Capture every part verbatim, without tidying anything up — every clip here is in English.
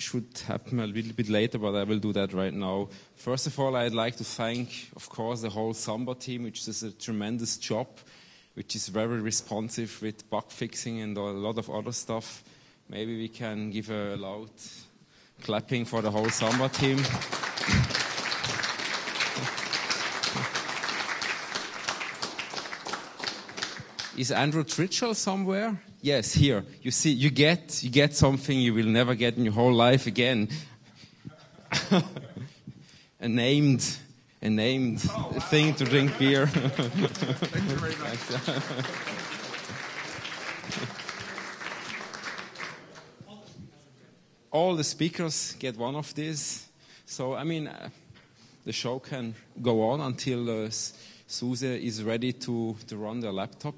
should happen a little bit later, but I will do that right now. First of all, I'd like to thank, of course, the whole Samba team, which does a tremendous job, which is very responsive with bug fixing and a lot of other stuff. Maybe we can give a loud clapping for the whole Samba team. Is Andrew Tritchell somewhere? Yes, here. You see, you get you get something you will never get in your whole life again. a named a named oh, wow. thing to drink beer. Thank you very much. All the speakers get one of these. So, I mean, uh, the show can go on until uh, Suse is ready to, to run the laptop.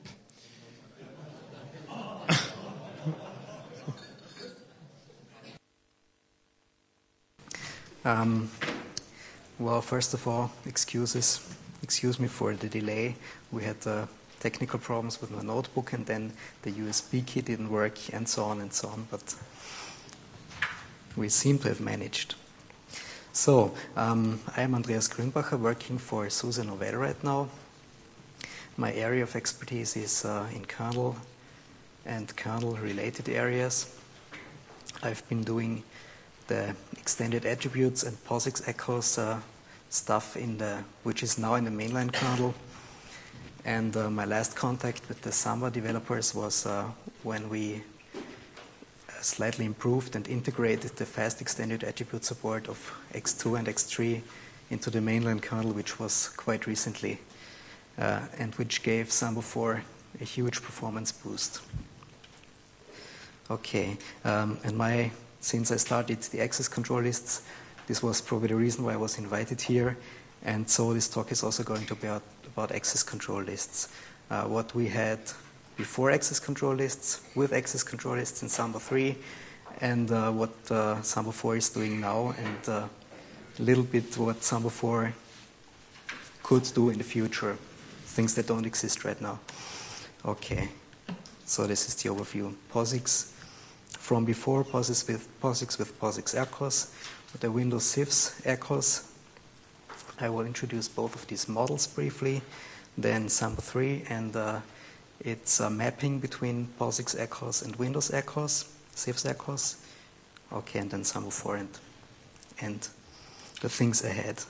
Um, well, first of all, excuses. Excuse me for the delay. We had uh, technical problems with my notebook, and then the U S B key didn't work, and so on and so on. But we seem to have managed. So, um, I am Andreas Grünbacher, working for SUSE Novell right now. My area of expertise is uh, in kernel and kernel-related areas. I've been doing the extended attributes and POSIX echoes uh, stuff in the, which is now in the mainline kernel. And uh, my last contact with the Samba developers was uh, when we slightly improved and integrated the fast extended attribute support of X two and X three into the mainline kernel, which was quite recently, uh, and which gave Samba four a huge performance boost. Okay, um, and my Since I started the access control lists, this was probably the reason why I was invited here. And so this talk is also going to be about, about access control lists. Uh, what we had before access control lists, with access control lists in Samba three, and uh, what uh, Samba four is doing now, and uh, a little bit what Samba four could do in the future, things that don't exist right now. Okay, so this is the overview. POSIX. From before, POSIX with POSIX with POSIX echoes, the Windows Sys echoes. I will introduce both of these models briefly, then Samba three and uh, its uh, mapping between POSIX echoes and Windows echoes, Sys echoes. Okay, and then Samba four and, and the things ahead.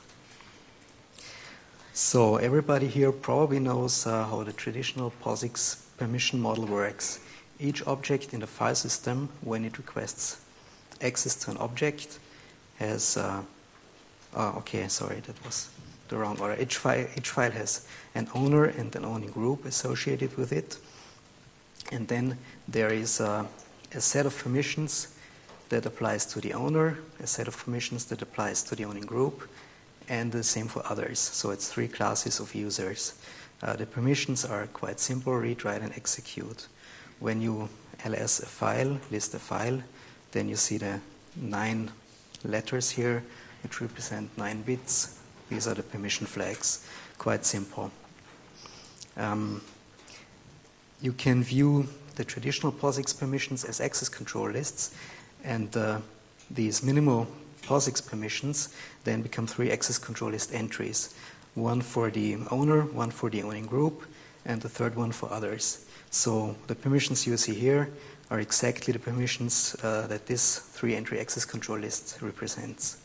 So everybody here probably knows uh, how the traditional POSIX permission model works. Each object in the file system, when it requests access to an object, has, uh, oh, okay, sorry, that was the wrong order. Each file, each file has an owner and an owning group associated with it. And then there is uh, a set of permissions that applies to the owner, a set of permissions that applies to the owning group, and the same for others. So it's three classes of users. Uh, the permissions are quite simple: read, write, and execute. When you ls a file, list a file, then you see the nine letters here, which represent nine bits. These are the permission flags. Quite simple. Um, you can view the traditional POSIX permissions as access control lists, and uh, these minimal POSIX permissions then become three access control list entries. One for the owner, one for the owning group, and the third one for others. So the permissions you see here are exactly the permissions uh, that this three-entry access control list represents.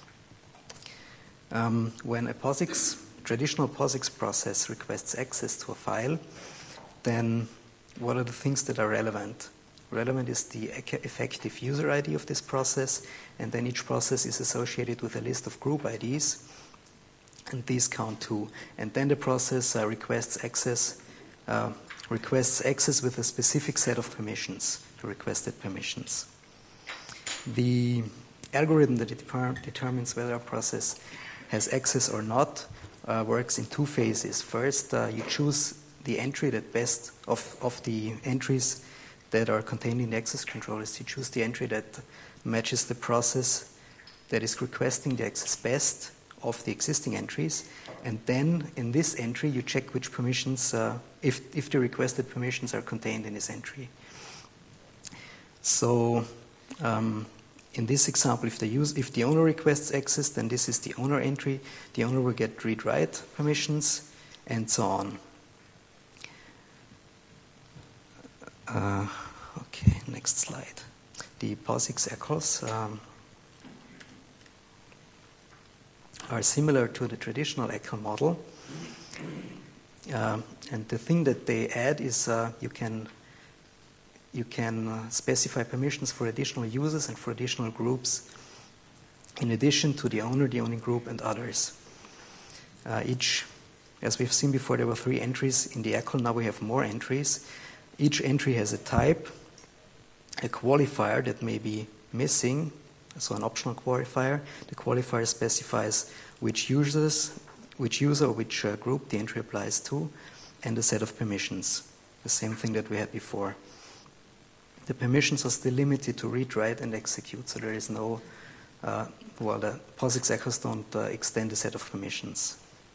Um, when a POSIX, traditional POSIX process requests access to a file, then what are the things that are relevant? Relevant is the effective user I D of this process, and then each process is associated with a list of group I Ds, and these count too. And then the process uh, requests access uh, requests access with a specific set of permissions, the requested permissions. The algorithm that deter- determines whether a process has access or not uh, works in two phases. First, uh, you choose the entry that best of, of the entries that are contained in the access control list. You choose the entry that matches the process that is requesting the access best of the existing entries, and then in this entry you check which permissions, uh, if, if the requested permissions are contained in this entry. So um, in this example, if the, use, if the owner requests access, then this is the owner entry. The owner will get read-write permissions, and so on. Uh, okay, next slide. The POSIX echoes um, are similar to the traditional echo model. Uh, and the thing that they add is uh, you can you can uh, specify permissions for additional users and for additional groups, in addition to the owner, the owning group, and others. Uh, each, as we've seen before, there were three entries in the echo. Now we have more entries. Each entry has a type, a qualifier that may be missing, so an optional qualifier. The qualifier specifies which users, which user or which uh, group the entry applies to, and a set of permissions, the same thing that we had before. The permissions are still limited to read, write, and execute, so there is no, uh, well, the POSIX echoes don't uh, extend the set of permissions.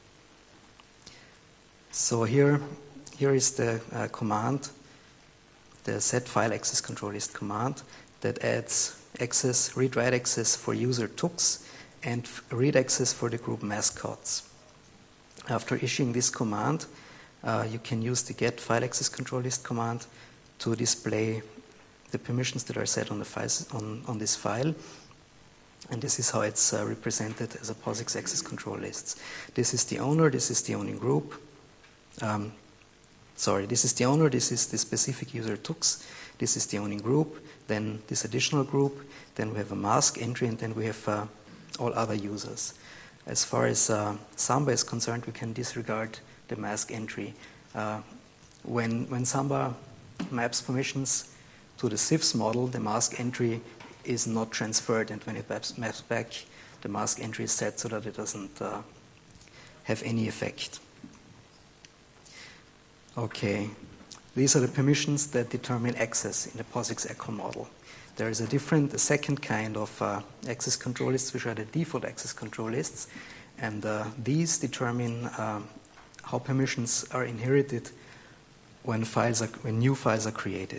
So here, here is the uh, command, the set file access control list command that adds access, read-write access for user tooks and read access for the group mascots. After issuing this command, uh, you can use the get file access control list command to display the permissions that are set on, the files, on, on this file. And this is how it's uh, represented as a POSIX access control list. This is the owner, this is the owning group. Um, sorry, this is the owner, this is the specific user tooks, this is the owning group, then this additional group, then we have a mask entry, and then we have uh, all other users. As far as uh, Samba is concerned, we can disregard the mask entry. Uh, when, when Samba maps permissions to the C I F S model, the mask entry is not transferred, and when it maps, maps back, the mask entry is set so that it doesn't uh, have any effect. Okay, these are the permissions that determine access in the POSIX echo model. There is a different, a second kind of uh, access control lists, which are the default access control lists, and uh, these determine uh, how permissions are inherited when files are, when new files are created.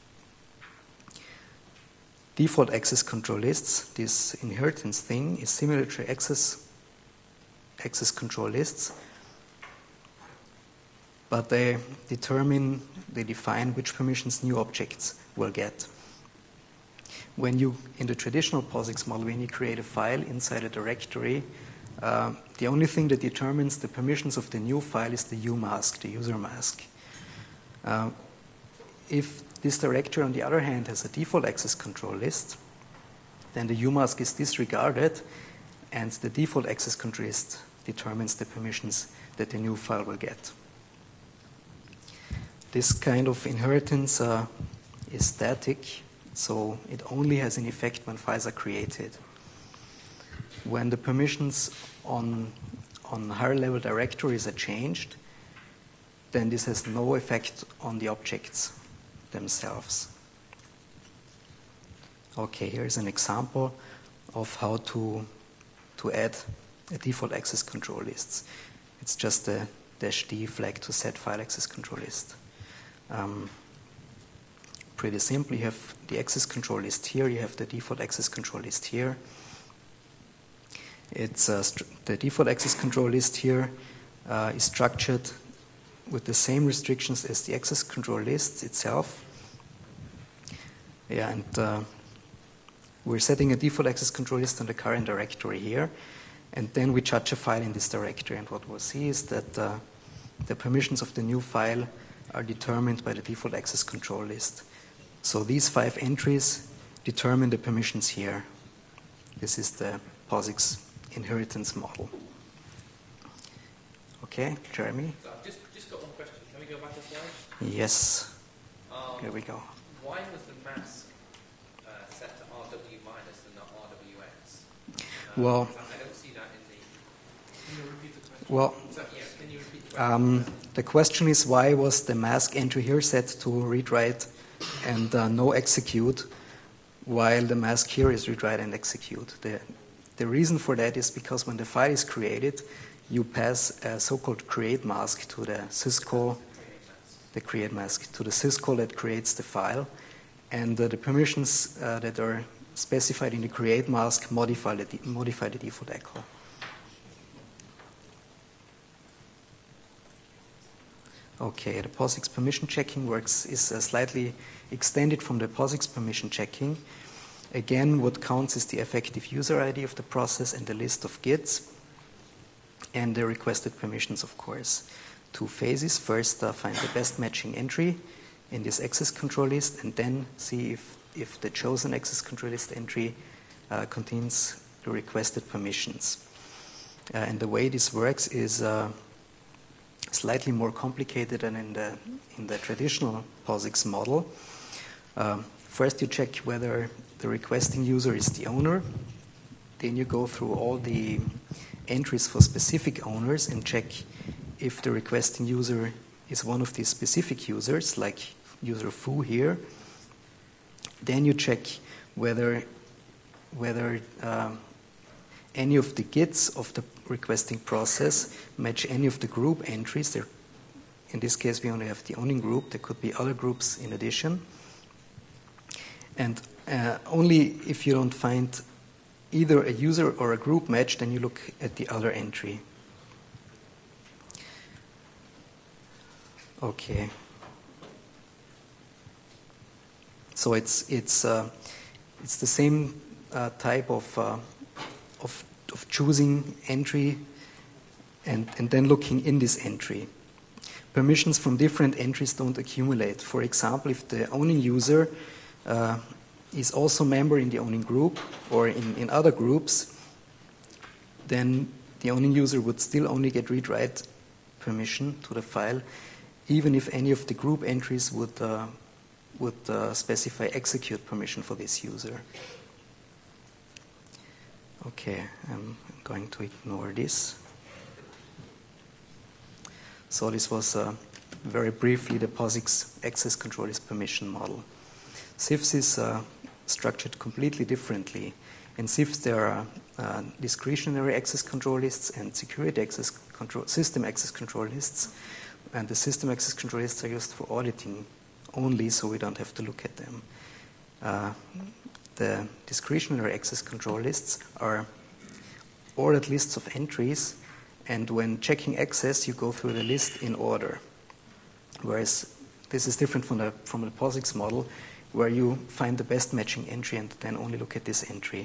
Default access control lists, this inheritance thing, is similar to access access control lists, but they determine, they define which permissions new objects will get. When you, in the traditional POSIX model, when you create a file inside a directory, uh, the only thing that determines the permissions of the new file is the U mask, the user mask. Uh, if this directory, on the other hand, has a default access control list, then the U mask is disregarded, and the default access control list determines the permissions that the new file will get. This kind of inheritance uh, is static, so it only has an effect when files are created. When the permissions on, on higher level directories are changed, then this has no effect on the objects themselves. Okay, here's an example of how to, to add a default access control list. It's just a dash D flag to set file access control list. Um, pretty simple. You have the access control list here, you have the default access control list here. It's uh, the default access control list here uh, is structured with the same restrictions as the access control list itself. Yeah, and uh, we're setting a default access control list on the current directory here, and then we judge a file in this directory, and what we'll see is that uh, the permissions of the new file are determined by the default access control list. So these five entries determine the permissions here. This is the POSIX inheritance model. Okay, Jeremy? So I've just, just got one question. Can we go back a slide? Yes. Um, Here we go. Why was the mask uh, set to R W minus and not R W X? Um, Well, I don't see that in the... Can you repeat the question? Well, So, yeah, can you repeat the question? um, the question is, why was the mask entry here set to read, write, and uh, no execute, while the mask here is read, write, and execute? The, the reason for that is because when the file is created, you pass a so-called create mask to the syscall, the create mask, to the syscall that creates the file, and uh, the permissions uh, that are specified in the create mask, modify the, de modify the default echo. Okay, the POSIX permission checking works is uh, slightly extended from the POSIX permission checking. Again, what counts is the effective user I D of the process and the list of gits and the requested permissions, of course. Two phases. First, uh, find the best matching entry in this access control list, and then see if, if the chosen access control list entry uh, contains the requested permissions. Uh, and the way this works is uh, slightly more complicated than in the, in the traditional POSIX model. Um, first, you check whether the requesting user is the owner. Then you go through all the entries for specific owners and check if the requesting user is one of these specific users, like user foo here. Then you check whether, whether um, any of the gits of the requesting process match any of the group entries. There, in this case, we only have the owning group. There could be other groups in addition. And uh, only if you don't find either a user or a group match, then you look at the other entry. Okay. So it's it's uh, it's the same uh, type of, uh, of of choosing entry and and then looking in this entry. Permissions from different entries don't accumulate. For example, if the owning user uh, is also a member in the owning group or in, in other groups, then the owning user would still only get read-write permission to the file, even if any of the group entries would, uh, would uh, specify execute permission for this user. Okay, I'm going to ignore this. So this was uh, very briefly the POSIX access control list permission model. C I F S is uh, structured completely differently. In C I F S there are uh, discretionary access control lists and security access control, system access control lists. And the system access control lists are used for auditing only, so we don't have to look at them. Uh, the discretionary access control lists are ordered lists of entries, and when checking access, you go through the list in order. Whereas this is different from the, from the POSIX model, where you find the best matching entry and then only look at this entry.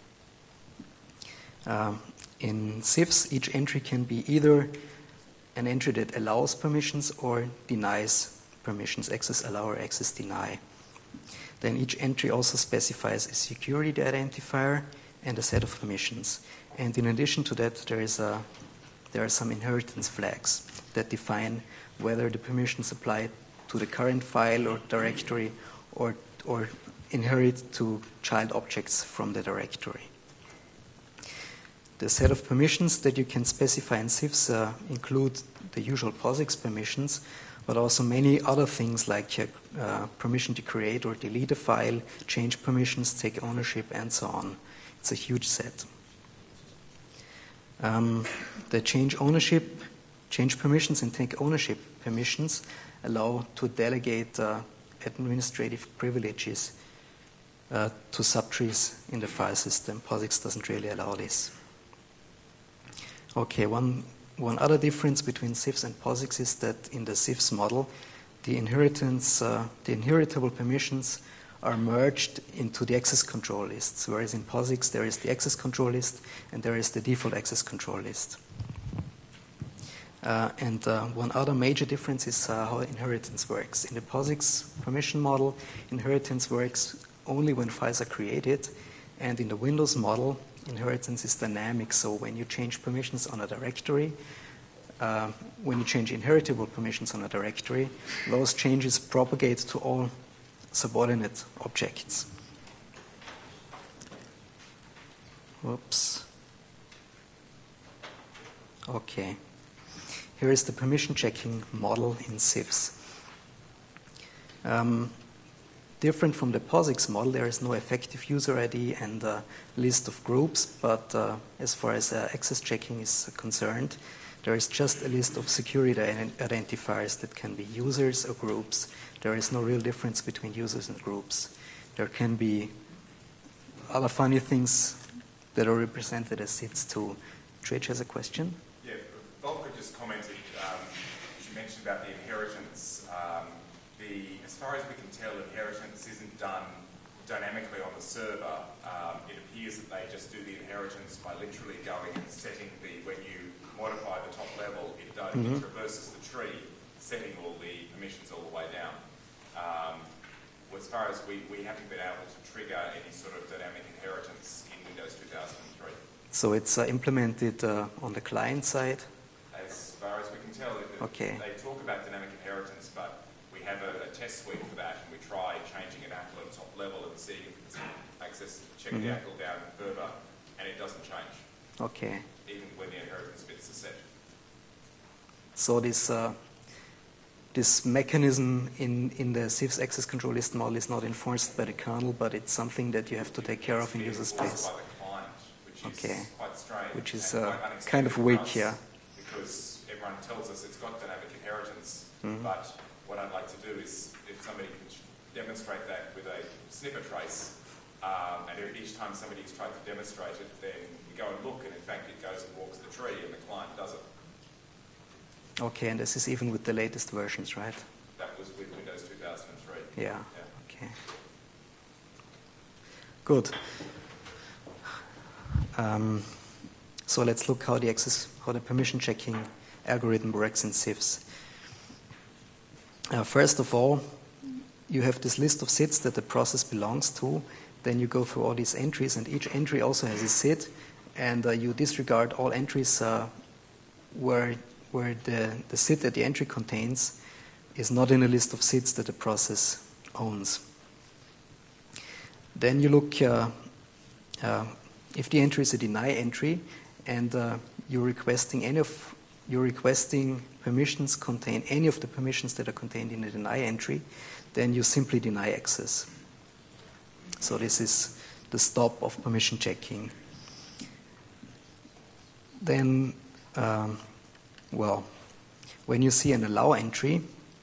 Um, in C I F S, each entry can be either an entry that allows permissions or denies permissions, access allow or access deny. Then each entry also specifies a security identifier and a set of permissions. And in addition to that, there is a, there are some inheritance flags that define whether the permissions apply to the current file or directory or, or inherit to child objects from the directory. The set of permissions that you can specify in C I F S uh, include the usual POSIX permissions, but also many other things like uh, uh, permission to create or delete a file, change permissions, take ownership, and so on. It's a huge set. Um, the change ownership, change permissions, and take ownership permissions allow to delegate uh, administrative privileges uh, to subtrees in the file system. POSIX doesn't really allow this. Okay, one, one other difference between C I F S and POSIX is that in the C I F S model, the inheritance, uh, the inheritable permissions are merged into the access control lists, whereas in POSIX there is the access control list and there is the default access control list. Uh, and uh, one other major difference is uh, how inheritance works. In the POSIX permission model, inheritance works only when files are created, and in the Windows model, inheritance is dynamic, so when you change permissions on a directory, uh, when you change inheritable permissions on a directory, those changes propagate to all subordinate objects. Whoops. Okay. Here is the permission checking model in C I F S. Um, Different from the POSIX model, there is no effective user I D and a list of groups, but uh, as far as uh, access checking is concerned, there is just a list of security identifiers that can be users or groups. There is no real difference between users and groups. There can be other funny things that are represented as sits too. Trej has a question. Yeah, Volker just commented, um, she mentioned about the inheritance. Um, the, as far as we can tell, inheritance isn't done dynamically on the server. Um, it appears that they just do the inheritance by literally going and setting the, when you modify the top level, it, does, mm-hmm. it traverses the tree, setting all the permissions all the way down. Um, as far as we, we haven't been able to trigger any sort of dynamic inheritance in Windows two thousand three. So it's uh, implemented uh, on the client side? As far as we can tell, it, okay. they talk about dynamic inheritance, but we have a, a test suite for that, and we try changing an A C L at top level and seeing if it's access, check mm-hmm. the A C L down further, and it doesn't change. Okay. Even when the inheritance bits are set. So this uh, this mechanism in, in the cifs access control list model is not enforced by the kernel, but it's something that you have to take care of in user space. By the client, which okay. is quite strange. Which is uh, kind of weak, yeah. Because everyone tells us it's got dynamic inheritance, mm-hmm. but what I'd like to do is, if somebody can demonstrate that with a snipper trace, um, and each time somebody's tried to demonstrate it, then you go and look, and in fact it goes and walks the tree, and the client does it. Okay, and this is even with the latest versions, right? That was with Windows two thousand three. Yeah, yeah. Okay. Good. Um, so let's look how the access, how the permission checking algorithm works in cifs. Uh, first of all, you have this list of sits that the process belongs to. Then you go through all these entries, and each entry also has a sit, and uh, you disregard all entries uh, where where the, the sit that the entry contains is not in a list of sits that the process owns. Then you look uh, uh, if the entry is a deny entry, and uh, you're requesting any of you're requesting permissions contain any of the permissions that are contained in a deny entry, then you simply deny access. So this is the stop of permission checking. Then, um, well, when you see an allow entry,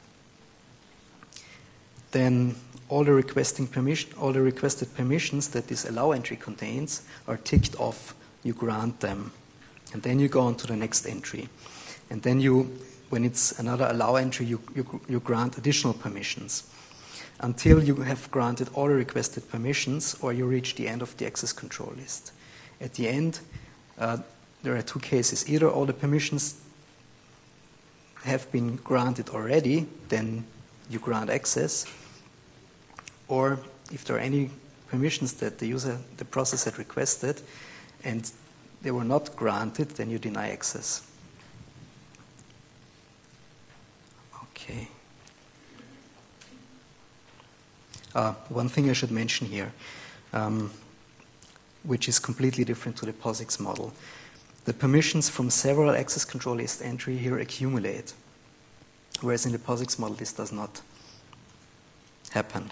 then all the requesting permission, all the requested permissions that this allow entry contains are ticked off. You grant them, and then you go on to the next entry, and then you, when it's another allow entry, you you, you grant additional permissions until you have granted all the requested permissions, or you reach the end of the access control list. At the end, uh, there are two cases: either all the permissions have been granted already, then you grant access, or if there are any permissions that the user, the process had requested, and they were not granted, then you deny access. Okay. Uh, one thing I should mention here, um, which is completely different to the POSIX model. The permissions from several access control list entry here accumulate, whereas in the POSIX model this does not happen.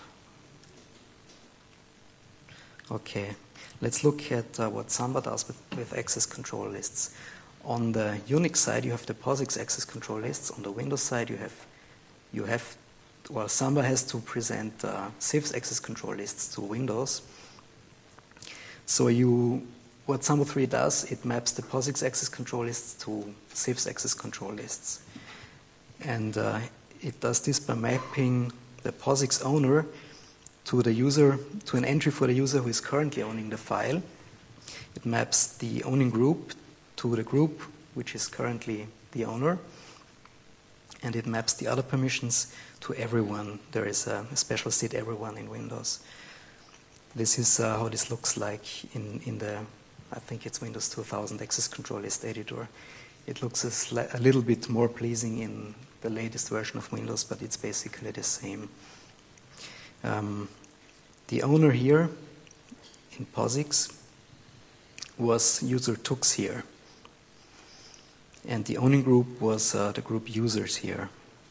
Okay, let's look at uh, what Samba does with, with access control lists. On the Unix side, you have the POSIX access control lists. On the Windows side, you have, you have, well, Samba has to present uh, cifs access control lists to Windows. So you, what Samba three does, it maps the POSIX access control lists to cifs access control lists. And uh, it does this by mapping the POSIX owner to the user, to an entry for the user who is currently owning the file. It maps the owning group to the group which is currently the owner, and it maps the other permissions to everyone. There is a, a special sit everyone in Windows. This is uh, how this looks like in, in the, I think it's Windows two thousand access control list editor. It looks a, sli- a little bit more pleasing in the latest version of Windows, but it's basically the same. Um, the owner here in POSIX was user tux here, and the owning group was uh, the group users here.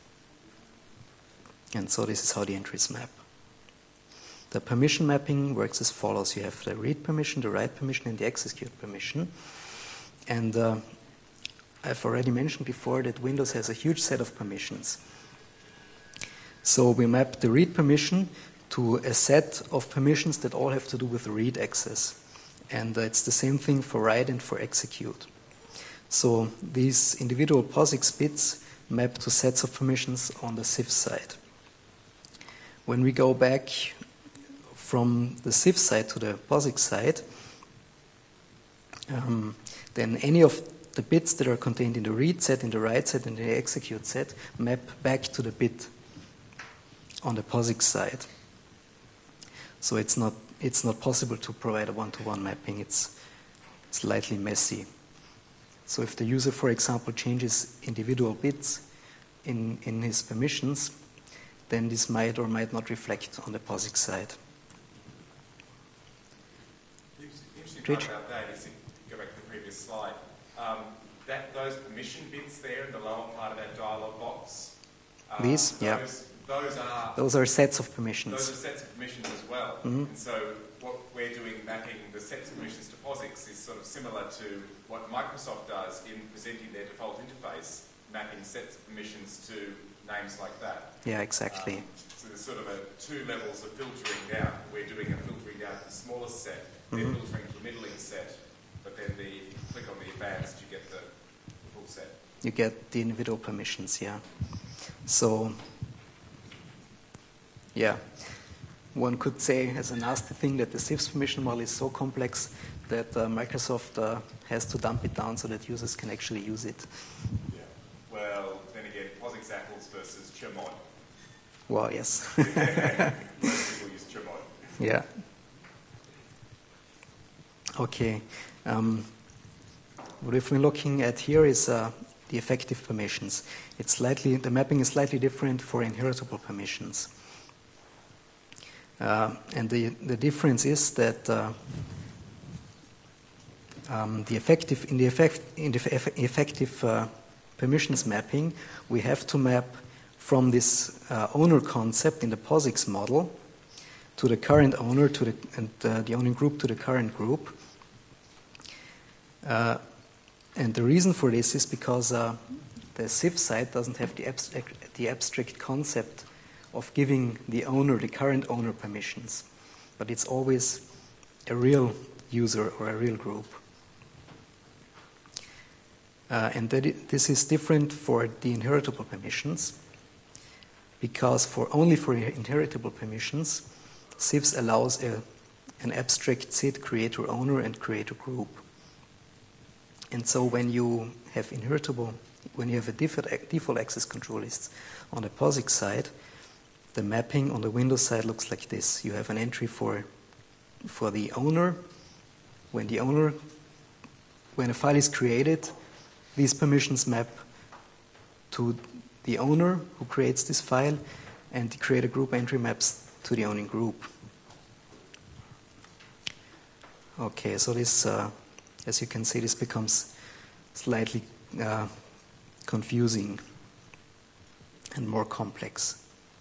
And so this is how the entries map. The permission mapping works as follows. You have the read permission, the write permission, and the execute permission. And uh, I've already mentioned before that Windows has a huge set of permissions. So we map the read permission to a set of permissions that all have to do with read access. And uh, it's the same thing for write and for execute. So these individual POSIX bits map to sets of permissions on the C I F side. When we go back from the C I F side to the POSIX side, um, then any of the bits that are contained in the read set, in the write set, and the execute set map back to the bit on the POSIX side. So it's not it's not possible to provide a one-to-one mapping. It's slightly messy. So if the user, for example, changes individual bits in, in his permissions, then this might or might not reflect on the POSIX side. The interesting part about that is, if you go back to the previous slide, um, that those permission bits there in the lower part of that dialog box, um, These, those, yeah. Those are Those are sets of permissions. Those are sets of permissions as well. Mm-hmm. And so what we're doing, mapping the sets of permissions to POSIX, is sort of similar to what Microsoft does in presenting their default interface, mapping sets of permissions to names like that. Yeah, exactly. Um, so there's sort of a two levels of filtering down. We're doing a filtering down to the smallest set, then Mm-hmm. filtering to the middling set, but then the if you click on the advanced, you get the full set. You get the individual permissions, yeah. So, yeah, one could say as a nasty thing that the C I F S permission model is so complex that uh, Microsoft uh, has to dump it down so that users can actually use it. Yeah. Well, then again, POSIX apples versus Chmod. Well, yes. Most people use Chmod. Yeah. Okay. Um, what if we're looking at here is uh, the effective permissions. It's slightly, the mapping is slightly different for inheritable permissions. Uh, and the, the difference is that uh, um, the effective, in the, effect, in the eff- effective uh, permissions mapping, we have to map from this uh, owner concept in the POSIX model to the current owner, to the, and uh, the owning group to the current group. Uh, and the reason for this is because uh, the C I F side doesn't have the abstract, the abstract concept of giving the owner, the current owner, permissions. But it's always a real user or a real group. Uh, and that it, this is different for the inheritable permissions, because for only for inheritable permissions, C I F S allows a, an abstract S I D creator owner and creator group. And so when you have inheritable, when you have a default, default access control list on the POSIX side, the mapping on the Windows side looks like this. You have an entry for, for the owner. When the owner, when a file is created, these permissions map to the owner who creates this file, and the creator group entry maps to the owning group. Okay, so this, uh, as you can see, this becomes slightly uh, confusing and more complex.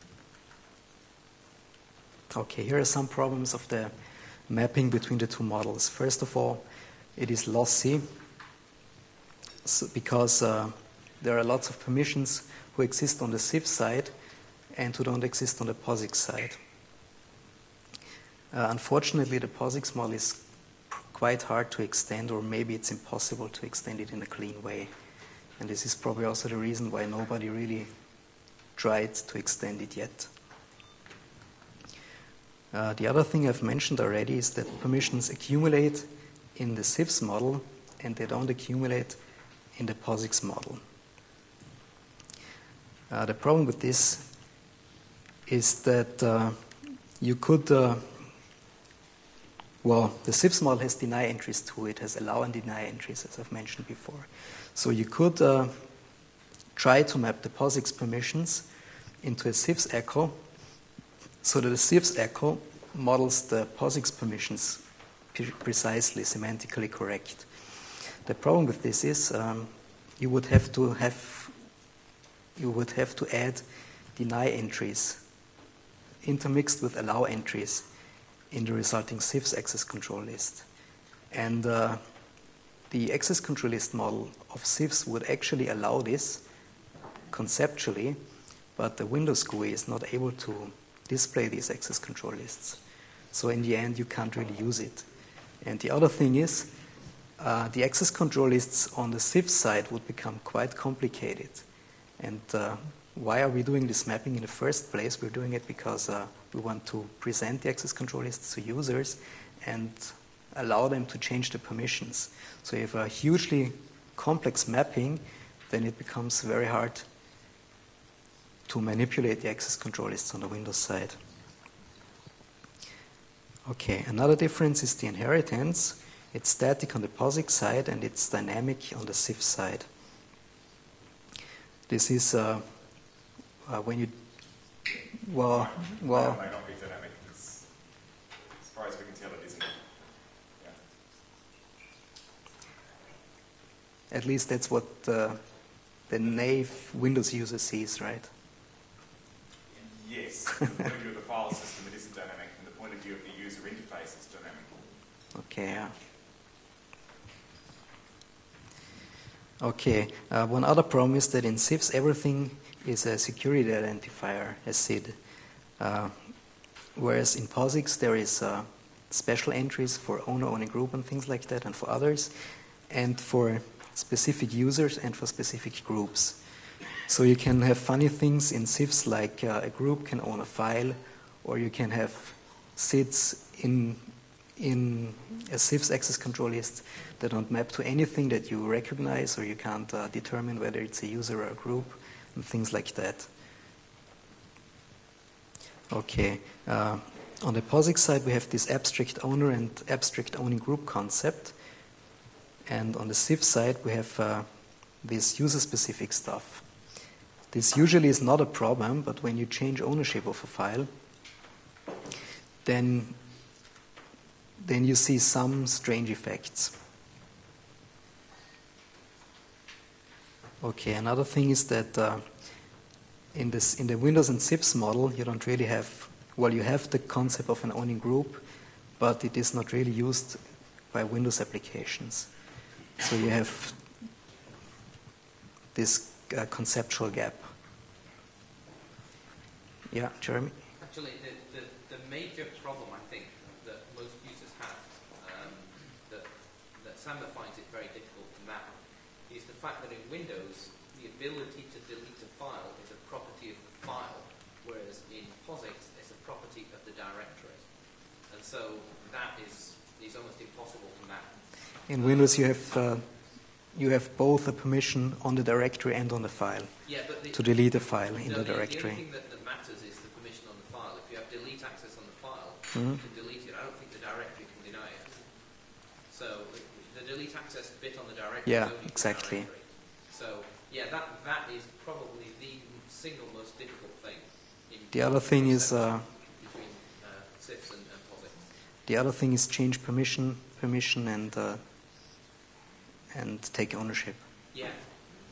Okay, here are some problems of the mapping between the two models. First of all, it is lossy so because uh, there are lots of permissions who exist on the C I F side and who don't exist on the POSIX side. Uh, unfortunately, the POSIX model is quite hard to extend, or maybe it's impossible to extend it in a clean way. And this is probably also the reason why nobody really tried to extend it yet. Uh, the other thing I've mentioned already is that permissions accumulate in the C I F S model and they don't accumulate in the POSIX model. Uh, the problem with this is that uh, you could, uh, well, the C I F S model has deny entries to it, has allow and deny entries, as I've mentioned before. So you could uh, try to map the POSIX permissions into a C I F S echo so that the C I F S echo models the POSIX permissions precisely, semantically correct. The problem with this is um, you would have to have you would have to add deny entries intermixed with allow entries in the resulting C I F S access control list. And uh, the access control list model of C I F S would actually allow this conceptually, but the Windows G U I is not able to display these access control lists. So in the end, you can't really use it. And the other thing is, uh, the access control lists on the C I F side would become quite complicated. And uh, why are we doing this mapping in the first place? We're doing it because uh, we want to present the access control lists to users and allow them to change the permissions. So if a hugely complex mapping, then it becomes very hard to manipulate the access control lists on the Windows side. Okay, another difference is the inheritance. It's static on the POSIX side and it's dynamic on the C I F side. This is uh, uh, when you, well, well, May not be dynamic. It's, as far as we can tell, it isn't. Yeah. At least that's what uh, the naive Windows user sees, right? Yes, from the point of view of the file system, it isn't dynamic. From the point of view of the user interface, it's dynamic. Okay, yeah. Okay, uh, one other problem is that in C I Fs everything is a security identifier, as S I D. Uh, whereas in POSIX there is uh, special entries for owner, owner group and things like that, and for others, and for specific users and for specific groups. So you can have funny things in C I Fs like uh, a group can own a file, or you can have S I Ds in, in a C I F's access control list that don't map to anything that you recognize, or you can't uh, determine whether it's a user or a group, and things like that. Okay, uh, on the POSIX side we have this abstract owner and abstract owning group concept, and on the C I F side we have uh, this user-specific stuff. This usually is not a problem, but when you change ownership of a file, then, then you see some strange effects. Okay, another thing is that uh, in, this, in the Windows and C I Fs model, you don't really have, well, you have the concept of an owning group, but it is not really used by Windows applications. So you have this uh, conceptual gap. Yeah, Jeremy? Actually, the, the, the major problem, I think, that most users have, um, that, that Samba finds it very difficult to map, is the fact that in Windows, the ability to delete a file is a property of the file, whereas in POSIX, it's a property of the directory. And so that is, is almost impossible to map. In Windows, you have uh, you have both a permission on the directory and on the file yeah, but the, to delete a file in no, the directory. The only thing that, that matters is the permission on the file. If you have delete access on the file, Mm-hmm. you can delete it. I don't think the directory can deny it. So the delete access bit on the directory Yeah, is only exactly. the directory. So yeah, that that is probably the single most difficult thing. In The other thing is uh, between uh, C I Fs and, and POSIX. the other thing is change permission, permission, and uh, and take ownership. Yeah. Yeah.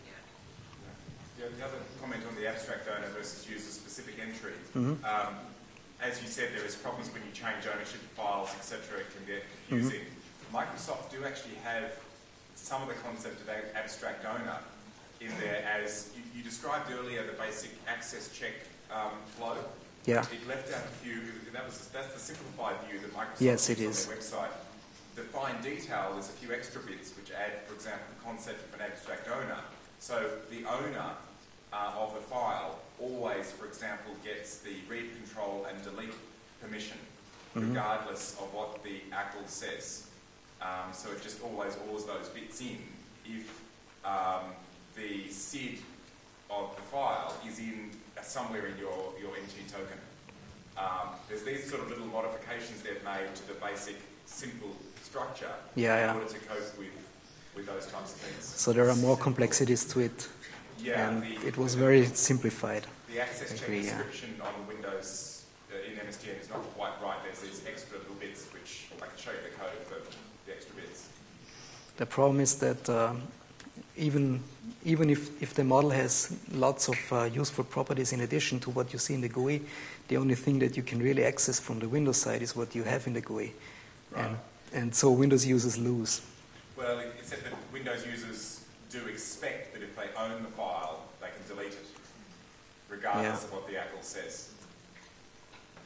The, the other comment on the abstract owner versus user-specific entry. Mm-hmm. Um, as you said, there is problems when you change ownership of files, et cetera. It can get confusing. Mm-hmm. Microsoft do actually have some of the concept of abstract owner in there, as you, you described earlier the basic access check um, flow. Yeah. It left out a few. That was that's the simplified view that Microsoft Yes, it uses is. on their website. The fine detail is a few extra bits which add, for example, the concept of an abstract owner. So the owner uh, of the file always, for example, gets the read, control, and delete permission, mm-hmm. regardless of what the A C L says. Um, so it just always alls those bits in if um, the S I D of the file is in uh, somewhere in your, your N T token. Um, there's these sort of little modifications they've made to the basic, simple structure Yeah, in yeah. order to cope with, with those types of things. So there are more complexities to it, Yeah, and the, it was the, very simplified. The access check agree, yeah. description on Windows uh, in M S D N is not quite right. There's these extra little bits which I can show you the code for the extra bits. The problem is that uh, even even if, if the model has lots of uh, useful properties in addition to what you see in the G U I, the only thing that you can really access from the Windows side is what you have in the G U I. Right. And, and so Windows users lose. Well, it, it said that Windows users do expect that if they own the file, they can delete it, regardless Yeah. of what the A C L says.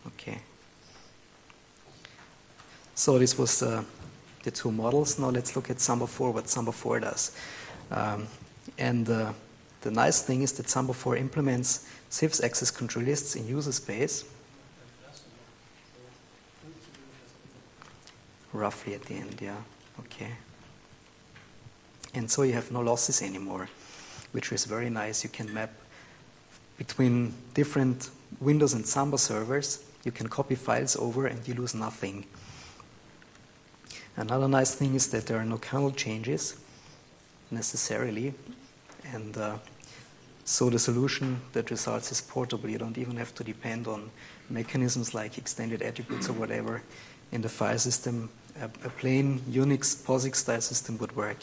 Okay. So this was uh, the two models. Now let's look at Samba four, what Samba four does. Um, and uh, the nice thing is that Samba four implements C I F's access control lists in user space. Roughly at the end, yeah. Okay. And so you have no losses anymore, which is very nice. You can map between different Windows and Samba servers. You can copy files over and you lose nothing. Another nice thing is that there are no kernel changes necessarily. And uh, so the solution that results is portable. You don't even have to depend on mechanisms like extended attributes or whatever in the file system. A, a plain Unix POSIX style system would work.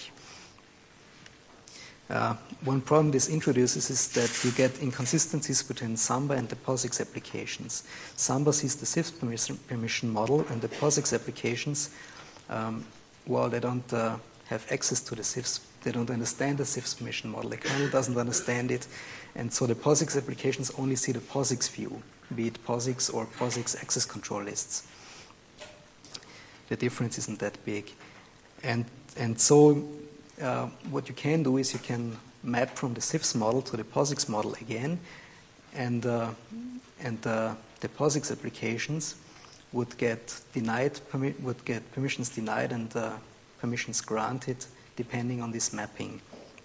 Uh, one problem this introduces is that you get inconsistencies between Samba and the POSIX applications. Samba sees the C I F permission, permission model, and the POSIX applications, um, well, they don't uh, have access to the C I F's, they don't understand the C I F's permission model. The kernel doesn't understand it, and so the POSIX applications only see the POSIX view, be it POSIX or POSIX access control lists. The difference isn't that big. And, and so uh, what you can do is you can map from the C I F's model to the POSIX model again, and, uh, and uh, the POSIX applications would get denied, permi- would get permissions denied and uh, permissions granted depending on this mapping.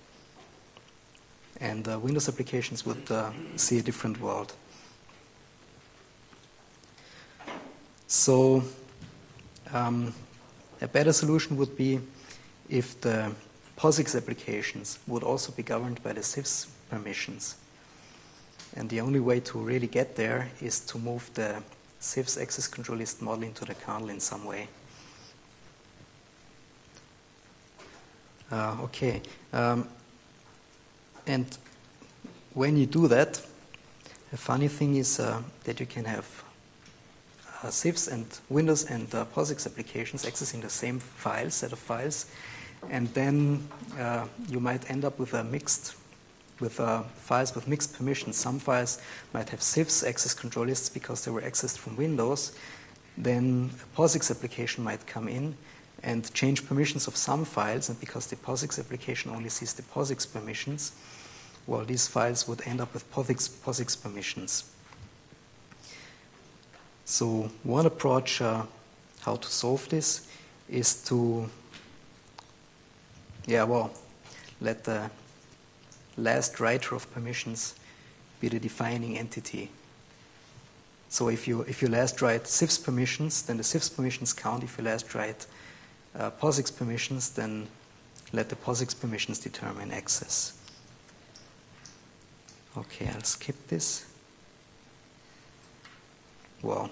And uh, Windows applications would uh, see a different world. So um, a better solution would be if the POSIX applications would also be governed by the C I F's permissions. And the only way to really get there is to move the C I F's access control list model into the kernel in some way. Uh, okay. Um, and when you do that, the funny thing is uh, that you can have uh, C I F's and Windows and uh, POSIX applications accessing the same file, set of files, and then uh, you might end up with a mixed, with uh, files with mixed permissions. Some files might have C I F's access control lists because they were accessed from Windows. Then a POSIX application might come in and change permissions of some files, and because the POSIX application only sees the POSIX permissions, well, these files would end up with POSIX, POSIX permissions. So one approach uh, how to solve this is to, yeah, well, let the last writer of permissions be the defining entity. So if you if you last write C I F's permissions, then the C I F's permissions count. If you last write uh, POSIX permissions, then let the POSIX permissions determine access. Okay, I'll skip this. Well,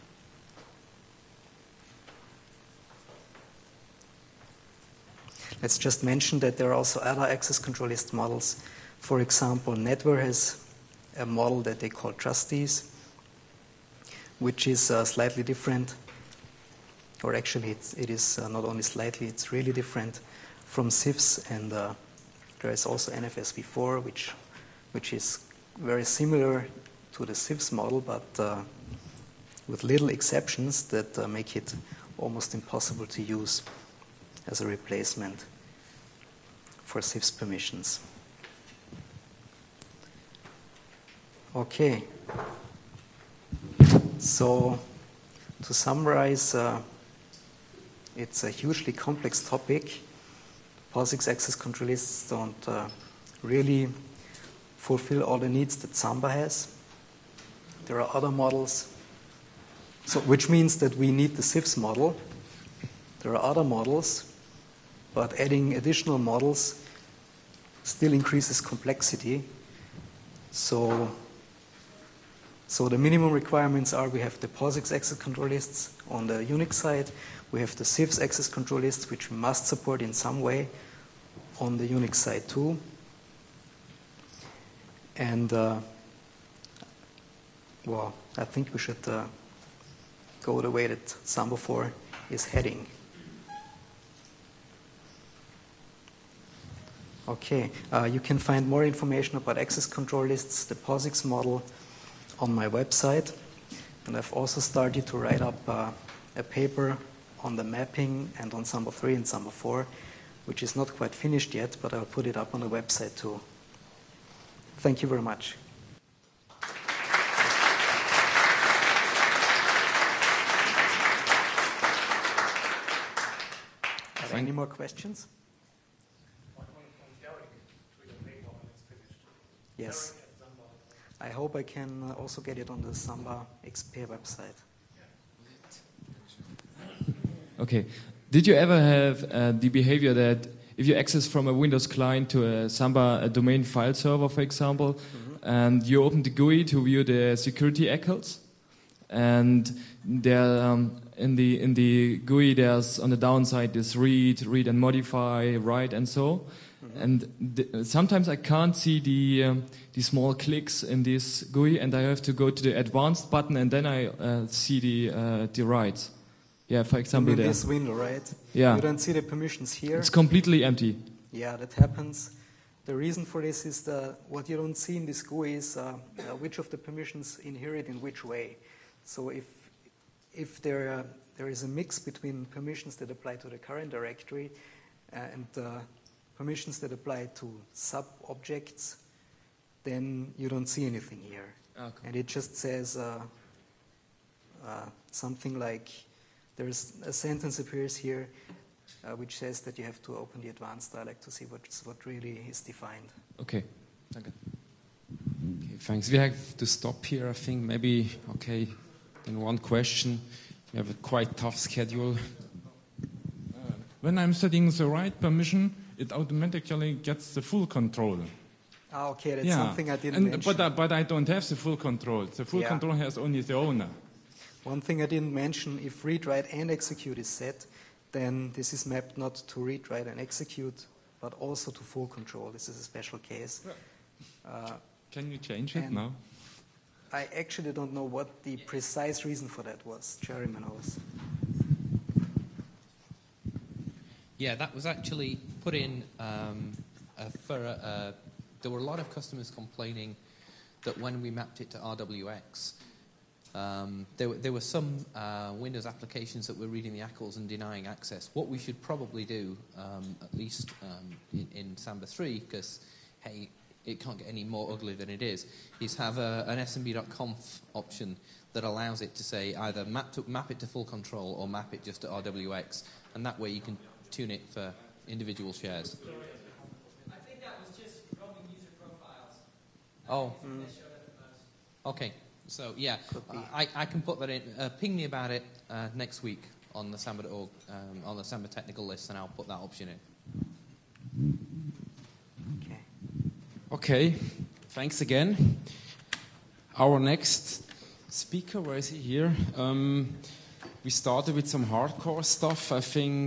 let's just mention that there are also other access control list models. For example, NetWare has a model that they call trustees, which is uh, slightly different, or actually it's, it is uh, not only slightly, it's really different from C I F's, and uh, there is also N F S v four, which, which is very similar to the C I F's model, but uh, with little exceptions that uh, make it almost impossible to use as a replacement for C I F's permissions. Okay. So, to summarize, uh, it's a hugely complex topic. POSIX access control lists don't uh, really fulfill all the needs that Samba has. There are other models, so which means that we need the C I F's model. There are other models, but adding additional models still increases complexity. So, so the minimum requirements are we have the POSIX access control lists on the Unix side, we have the C I F's access control lists, which we must support in some way on the Unix side too. And, uh, well, I think we should uh, go the way that Samba four is heading. Okay, uh, you can find more information about access control lists, the POSIX model, on my website. And I've also started to write up uh, a paper on the mapping and on Samba three and Samba four, which is not quite finished yet, but I'll put it up on the website too. Thank you very much. Are there any more questions? Yes. I hope I can also get it on the Samba X P website. Okay. Did you ever have uh, the behavior that if you access from a Windows client to a Samba a domain file server, for example, mm-hmm. and you open the G U I to view the security echoes, and there um, in the in the G U I there's on the downside this read, read and modify, write and so, mm-hmm. and the, sometimes I can't see the um, the small clicks in this G U I, and I have to go to the advanced button, and then I uh, see the uh, the writes. Yeah, for example, in there. this window, right? Yeah. You don't see the permissions here. It's completely empty. Yeah, that happens. The reason for this is that what you don't see in this G U I is uh, uh, which of the permissions inherit in which way. So if if there uh, there is a mix between permissions that apply to the current directory uh, and uh, permissions that apply to sub-objects, then you don't see anything here. Okay. And it just says uh, uh, something like, there's a sentence appears here uh, which says that you have to open the advanced dialog to see what's, what really is defined. Okay. Okay. Okay, thanks. We have to stop here, I think. Maybe, okay, then one question. We have a quite tough schedule. Uh, when I'm setting the right permission, it automatically gets the full control. Ah, okay, that's yeah. something I didn't and, mention. But, uh, but I don't have the full control. The full Yeah. control has only the owner. One thing I didn't mention, if read, write, and execute is set, then this is mapped not to read, write, and execute, but also to full control. This is a special case. Uh, Can you change it and now? I actually don't know what the precise reason for that was. Jerry knows. Yeah, that was actually put in um, uh, for. Uh, there were a lot of customers complaining that when we mapped it to R W X, um, there, there were some uh, Windows applications that were reading the A C Ls and denying access. What we should probably do, um, at least um, in, in Samba three, because hey, it can't get any more ugly than it is, is have a, an S M B dot conf option that allows it to say either map, to, map it to full control or map it just to R W X, and that way you can tune it for individual shares. I think that was just roaming user profiles. Oh. Mm. Okay. So yeah, I, I can put that in. Uh, ping me about it uh, next week on the Samba dot org, um, on the Samba technical list, and I'll put that option in. Okay. Okay, thanks again. Our next speaker, where is he here? Um, we started with some hardcore stuff, I think.